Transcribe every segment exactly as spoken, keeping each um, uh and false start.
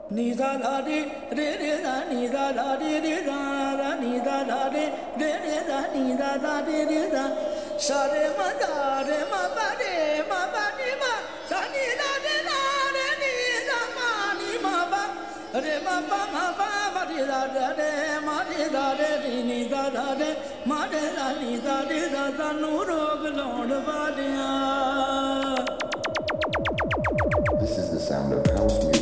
ni da da re re re da ni da da re re da da ni da da re re re da ni da da re re da sa re ma da re ma pa re ma pa ni ma sa ni da re da re ni da ma ni ma pa re ma pa ma pa ma re da re ma re da re ni da da re ma re da ni da re da sa nu rog laun waliya. This is the sound of house music.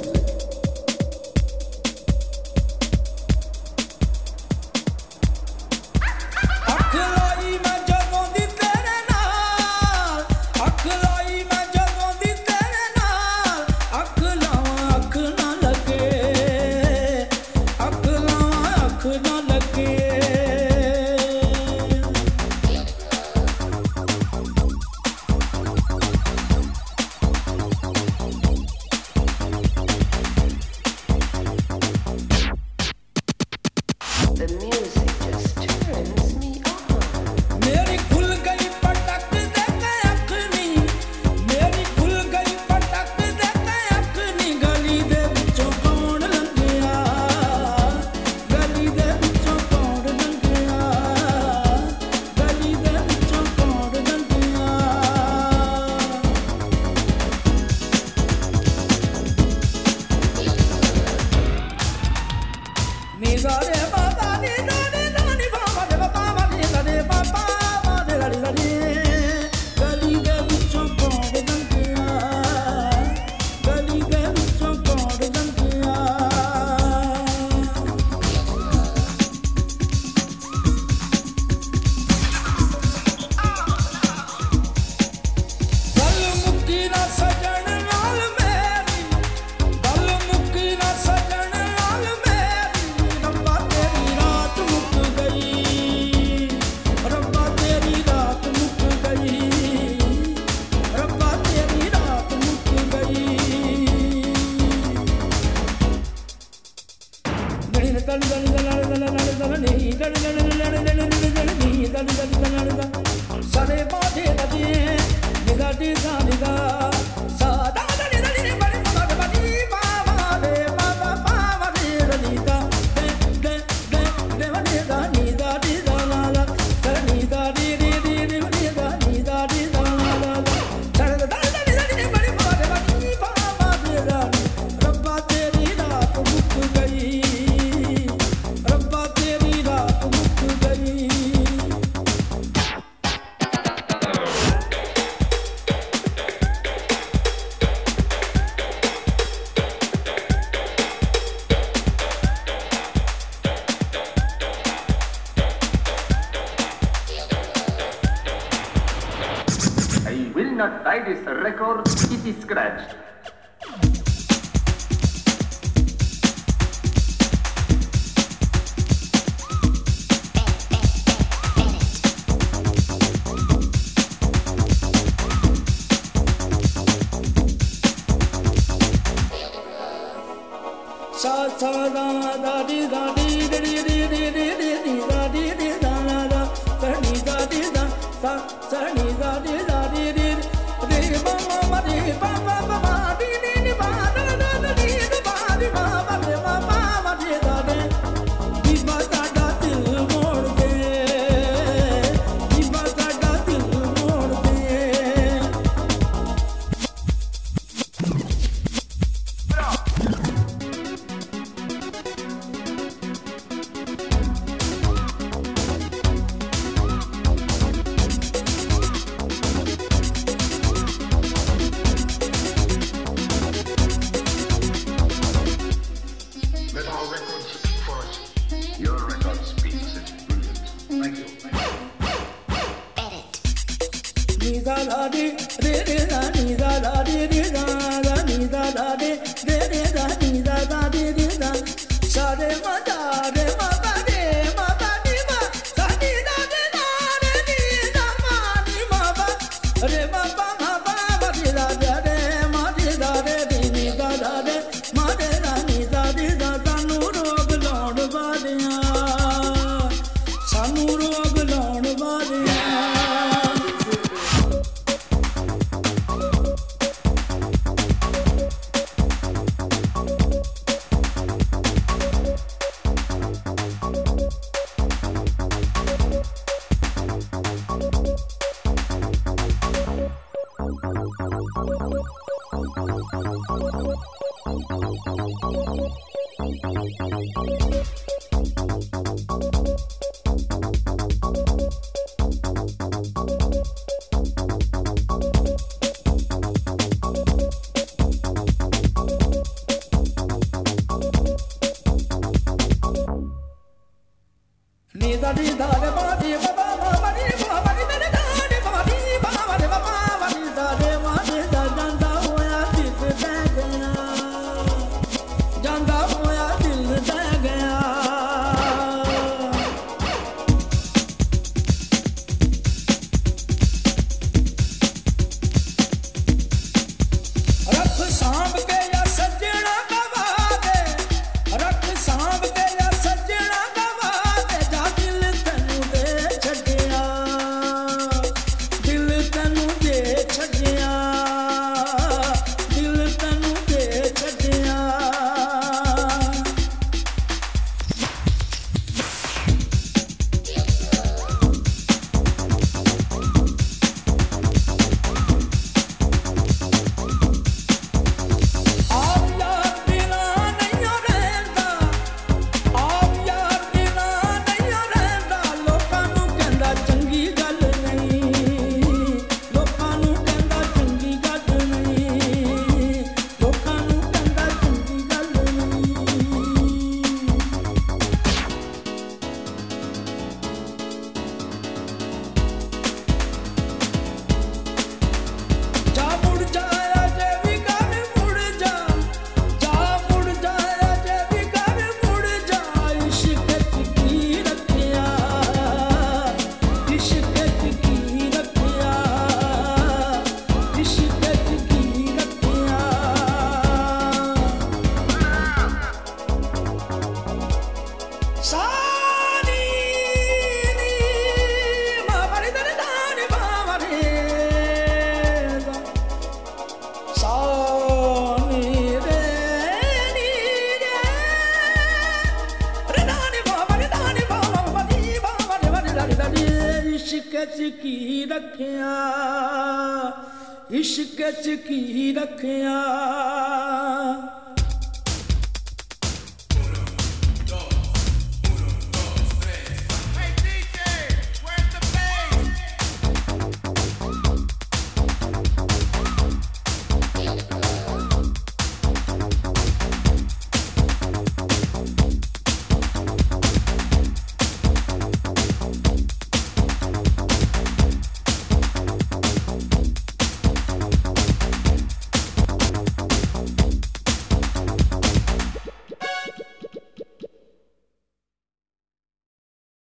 की रखिया इश्क च की रखिया